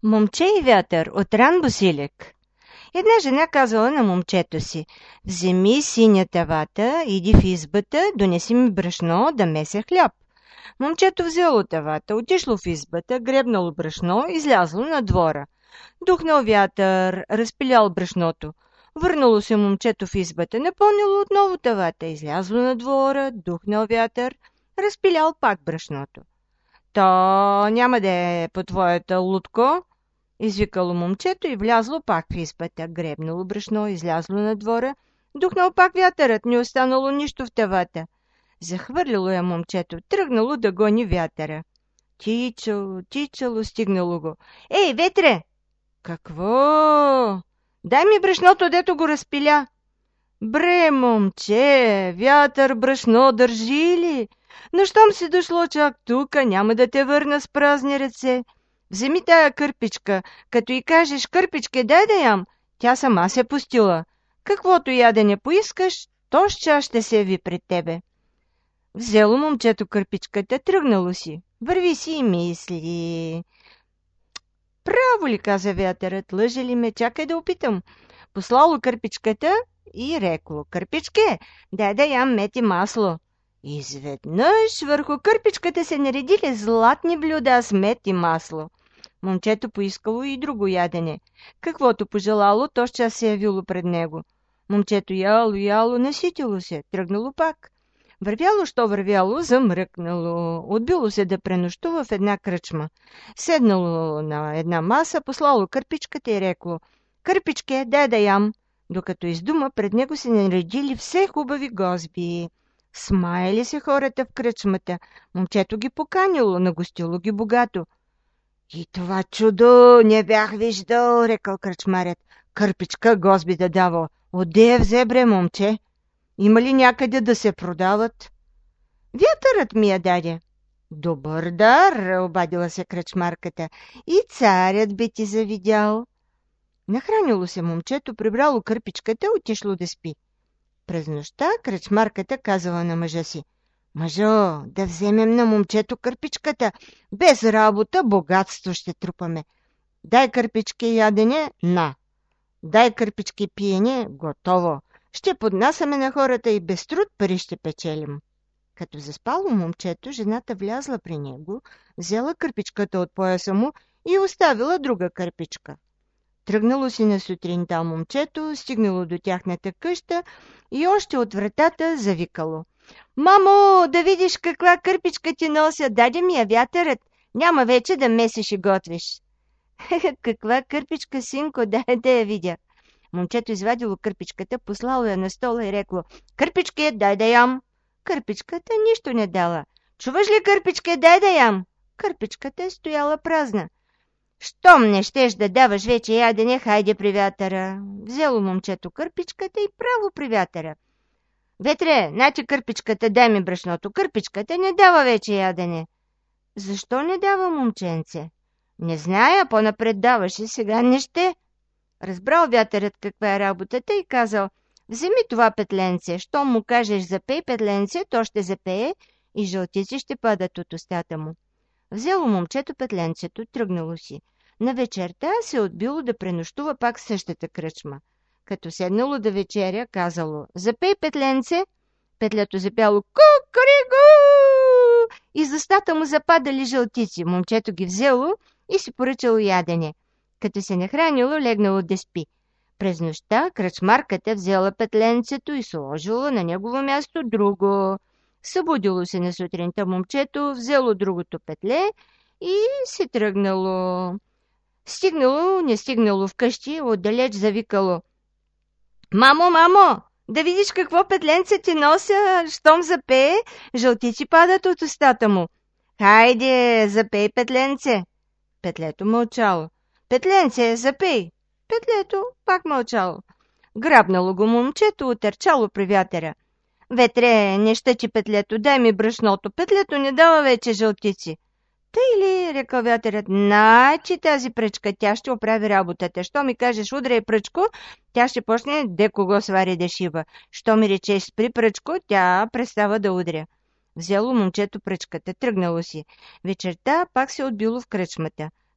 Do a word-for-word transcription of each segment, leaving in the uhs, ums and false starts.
Момче и вятър от Ран Босилек. Една жена казала на момчето си: вземи синята вата, иди в избата, донеси ми брашно да меся хляб. Момчето взело тавата, отишло в избата, гребнало брашно, излязло на двора. Духнал вятър, разпилял брашното. Върнало се момчето в избата, напълнило отново тавата, излязло на двора, духнал вятър, разпилял пак брашното. То няма да е по твоята лудко, извикало момчето и влязло пак в избата, гребнало брашно, излязло на двора, духнал пак вятърът, не останало нищо в тавата. Захвърлило я момчето, тръгнало да гони вятъра. Тичало, тичало, стигнало го. Ей, ветре! Какво? Дай ми брашното, дето го разпиля. Бре, момче, вятър брашно държи ли? Но щом си дошло чак тука, няма да те върна с празни ръце. Вземи тая кърпичка, като й кажеш: кърпичке, дай да ям, тя сама се пустила. Каквото ядене поискаш, то ща ще се яви пред тебе. Взело момчето кърпичката, тръгнало си. Върви си и мисли. Право ли, каза вятърът, лъже ли ме, чакай да опитам. Послало кърпичката и рекло: кърпичке, дай да ям мед и масло. Изведнъж върху кърпичката се наредили златни блюда с мед и масло. Момчето поискало и друго ядене. Каквото пожелало, то ще се явило пред него. Момчето яло, яло, наситило се, тръгнало пак. Вървяло, що вървяло, замръкнало. Отбило се да пренощува в една кръчма. Седнало на една маса, послало кърпичката и рекло: кърпичке, дай да ям. Докато издума, пред него се наредили все хубави гозби. Смаяли се хората в кръчмата. Момчето ги поканило, нагостило ги богато. И това чудо не бях виждал, рекал кръчмарят. Кърпичка гозби да дава. Отде я взе, бре, момче? Има ли някъде да се продават? Вятърът ми я даде. Добър дар, обадила се кръчмарката. И царят би ти завидял. Нахранило се момчето, прибрало кърпичката, отишло да спи. През нощта кръчмарката казала на мъжа си: мъжо, да вземем на момчето кърпичката. Без работа богатство ще трупаме. Дай кърпички ядене, на. Дай кърпички пиене, готово. Ще поднасяме на хората и без труд пари ще печелим. Като заспало момчето, жената влязла при него, взела кърпичката от пояса му и оставила друга кърпичка. Тръгнало си на сутринта момчето, стигнало до тяхната къща и още от вратата завикало: мамо, да видиш каква кърпичка ти нося, даде ми я вятърът, няма вече да месиш и готвиш. Каква кърпичка, синко, дай да я видя. Момчето извадило кърпичката, послало я на стола и рекло: кърпичке, дай да ям. Кърпичката нищо не дала. Чуваш ли, кърпичке, дай да ям? Кърпичката е стояла празна. Щом не щеш да даваш вече ядене, хайде при вятъра. Взело момчето кърпичката и право при вятъра. Ветре, значи кърпичката, дай ми брашното. Кърпичката не дава вече ядене. Защо не дава, момченце? Не зная, по-напред даваше, сега не ще. Разбрал вятърът каква е работата и казал: вземи това петленце, щом му кажеш запей петленце, то ще запее и жълтици ще падат от устата му. Взело момчето петленцето, тръгнало си. На вечерта се отбило да пренощува пак в същата кръчма. Като седнало да вечеря, казало: запей петленце. Петлето запяло: кукуригу! И за устата му западали жълтици. Момчето ги взело и си поръчало ядене. Като се нахранило, легнало да спи. През нощта кръчмарката взела петленцето и сложила на негово място друго. Събудило се на сутринта момчето, взело другото петле и си тръгнало. Стигнало, не стигнало вкъщи, отдалеч завикало: мамо, мамо, да видиш какво петленце ти нося, щом запее, жълтици падат от устата му. Хайде, запей петленце. Петлето мълчало. Петленце, запей. Петлето пак мълчало. Грабнало го момчето, отърчало при вятъра. Ветре, не щъчи петлето, дай ми брашното. Петлето не дава вече жълтици. Тъй ли, рекал вятърът, значи тази пръчка, тя ще оправи работата. Що ми кажеш удрай пръчко, тя ще почне де кого свари да шива. Що ми речеш спри пръчко, тя престава да удря. Взело момчето пръчката, тръгнало си. Вечерта пак се отбило в кръчмата.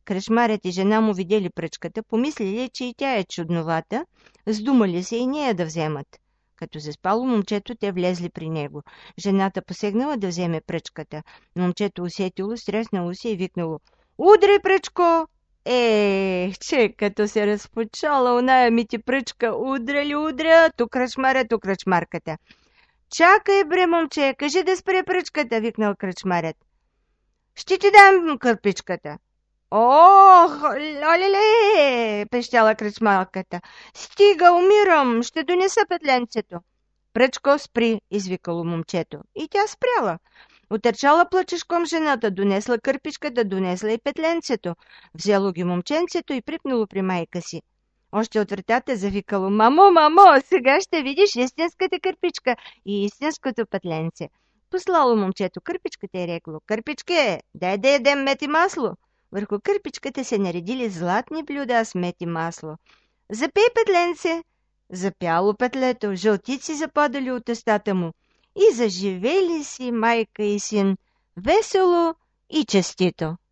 Кръчмарят и жена му видели пръчката, помислили, че и тя е чудновата, сдумали се и нея да вземат. Като се спало момчето, те влезли при него. Жената посегнала да вземе пръчката. Момчето усетило, стреснало се и викнало: "Удрай, пръчко!" Ех, че като се разпочала оная ми ти пръчка, удра ли удря, тук кръчмаря, тук кръчмарката. "Чакай, бре, момче, кажи да спре пръчката", викнал кръчмарят. "Ще ти дам кърпичката." "Ох, леле!" пещяла кръчмарката. "Стига, умирам, ще донеса петленцето." "Пръчко, спри", извикало момчето. И тя спряла. Отърчала плачешком жената, донесла кърпичката, донесла и петленцето. Взело ги момченцето и припнало при майка си. Още от вратата завикало: "Мамо, мамо, сега ще видиш истинската кърпичка и истинското петленце." Послало момчето кърпичката и рекло: "Кърпичке, дай да ядем мед и масло." Върху кърпичката се наредили златни блюда с мед и масло. "Запей, петленце!" Запяло петлето, жълтици западали от устата му. И заживели си майка и син весело и честито.